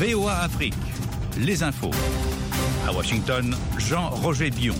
VOA Afrique, les infos. À Washington, Jean-Roger Bion.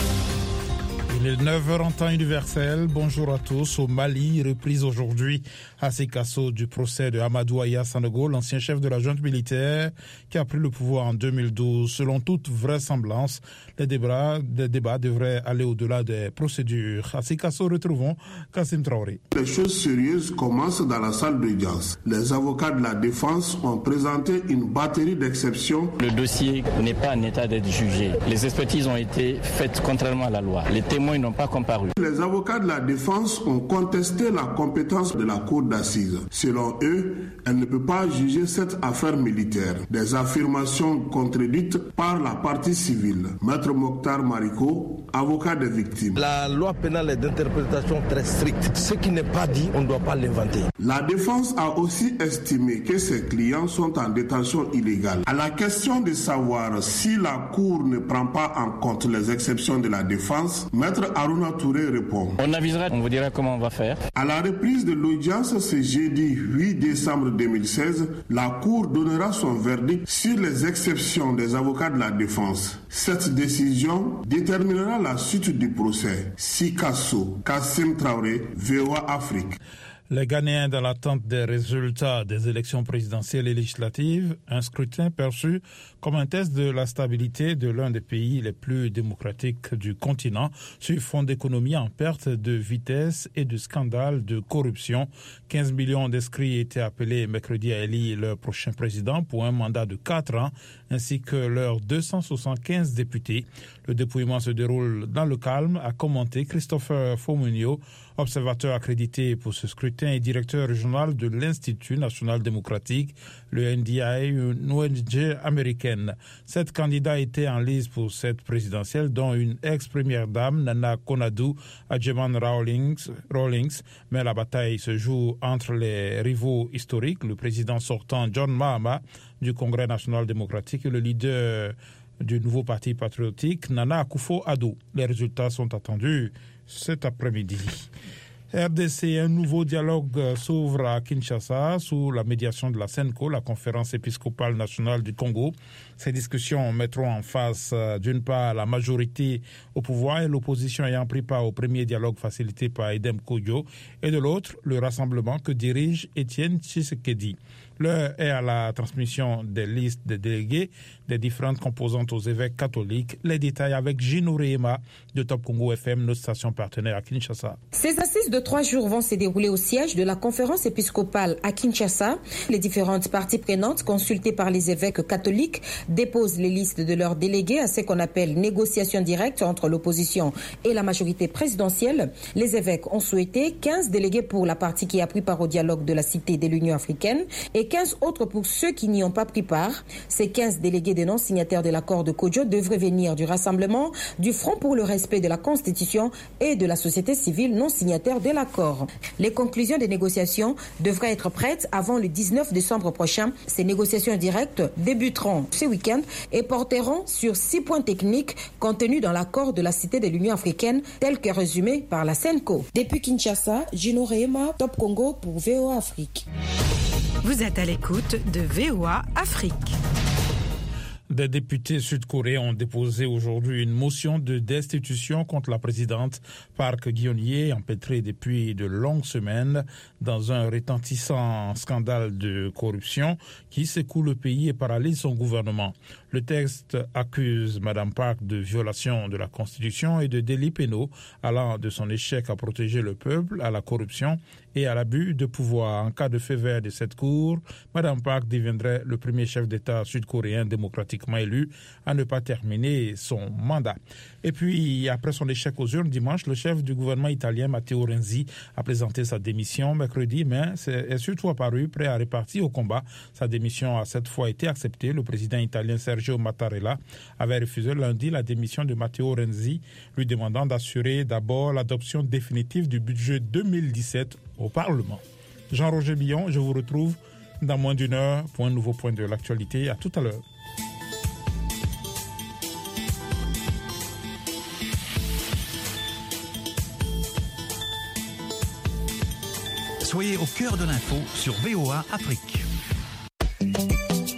Il est 9h en temps universel. Bonjour à tous. Au Mali, reprise aujourd'hui à Sikasso du procès de Amadou Aya Sanogo, l'ancien chef de la junte militaire qui a pris le pouvoir en 2012. Selon toute vraisemblance, les débats devraient aller au-delà des procédures. À Sikasso, retrouvons Kassim Traoré. Les choses sérieuses commencent dans la salle d'audience. Les avocats de la défense ont présenté une batterie d'exceptions. Le dossier n'est pas en état d'être jugé. Les expertises ont été faites contrairement à la loi. Les témoins n'ont pas comparu. Les avocats de la défense ont contesté la compétence de la cour d'assises. Selon eux, elle ne peut pas juger cette affaire militaire. Des affirmations contredites par la partie civile. Maître Mokhtar Mariko, avocat des victimes. La loi pénale est d'interprétation très stricte. Ce qui n'est pas dit, on ne doit pas l'inventer. La défense a aussi estimé que ses clients sont en détention illégale. À la question de savoir si la cour ne prend pas en compte les exceptions de la défense, Maître Aruna Touré répond. On avisera, on vous dira comment on va faire. À la reprise de l'audience ce jeudi 8 décembre 2016, la Cour donnera son verdict sur les exceptions des avocats de la défense. Cette décision déterminera la suite du procès. Sikasso, Kassim Traoré, VOA Afrique. Les Ghanéens dans l'attente des résultats des élections présidentielles et législatives, un scrutin perçu comme un test de la stabilité de l'un des pays les plus démocratiques du continent sur fond d'économie en perte de vitesse et de scandales de corruption. 15 millions d'inscrits étaient appelés mercredi à élire leur prochain président pour un mandat de 4 ans, ainsi que leurs 275 députés. Le dépouillement se déroule dans le calme, a commenté Christopher Fomunio, observateur accrédité pour ce scrutin et directeur régional de l'Institut national démocratique, le NDI, une ONG américaine. 7 candidats étaient en lice pour cette présidentielle, dont une ex-première dame, Nana Konadou Adjeman Rawlings, mais la bataille se joue entre les rivaux historiques, le président sortant John Mahama du Congrès national démocratique et le leader du nouveau parti patriotique, Nana Akufo-Addo. Les résultats sont attendus cet après-midi. RDC, un nouveau dialogue s'ouvre à Kinshasa sous la médiation de la CENCO, la conférence épiscopale nationale du Congo. Ces discussions mettront en face d'une part la majorité au pouvoir et l'opposition ayant pris part au premier dialogue facilité par Edem Kodjo et de l'autre le rassemblement que dirige Étienne Tshisekedi. L'heure est à la transmission des listes des délégués des différentes composantes aux évêques catholiques. Les détails avec Gino Rehema de Top Congo FM, notre station partenaire à Kinshasa. Ces assises de 3 jours vont se dérouler au siège de la conférence épiscopale à Kinshasa. Les différentes parties prenantes consultées par les évêques catholiques déposent les listes de leurs délégués à ce qu'on appelle négociation directe entre l'opposition et la majorité présidentielle. Les évêques ont souhaité 15 délégués pour la partie qui a pris part au dialogue de la Cité de l'Union africaine et 15 autres pour ceux qui n'y ont pas pris part. Ces 15 délégués des non-signataires de l'accord de Kodjo devraient venir du rassemblement, du Front pour le respect de la Constitution et de la société civile non-signataire de l'accord. Les conclusions des négociations devraient être prêtes avant le 19 décembre prochain. Ces négociations directes débuteront ce week-end et porteront sur 6 points techniques contenus dans l'accord de la Cité de l'Union africaine tel que résumé par la CENCO. Depuis Kinshasa, Gino Rehema, Top Congo pour VOA Afrique. Vous êtes à l'écoute de VOA Afrique. Des députés sud-coréens ont déposé aujourd'hui une motion de destitution contre la présidente Park Geun-hye, empêtrée depuis de longues semaines dans un retentissant scandale de corruption qui secoue le pays et paralyse son gouvernement. Le texte accuse Mme Park de violation de la Constitution et de délits pénaux allant de son échec à protéger le peuple, à la corruption et à l'abus de pouvoir. En cas de fait vert de cette cour, Mme Park deviendrait le premier chef d'État sud-coréen démocratiquement élu à ne pas terminer son mandat. Et puis, après son échec aux urnes dimanche, le chef du gouvernement italien, Matteo Renzi, a présenté sa démission mercredi, mais est surtout apparu prêt à repartir au combat. Sa démission a cette fois été acceptée. Le président italien Sergio Mattarella avait refusé lundi la démission de Matteo Renzi, lui demandant d'assurer d'abord l'adoption définitive du budget 2017 au Parlement. Jean-Roger Billon, je vous retrouve dans moins d'une heure pour un nouveau point de l'actualité. À tout à l'heure. Soyez au cœur de l'info sur VOA Afrique.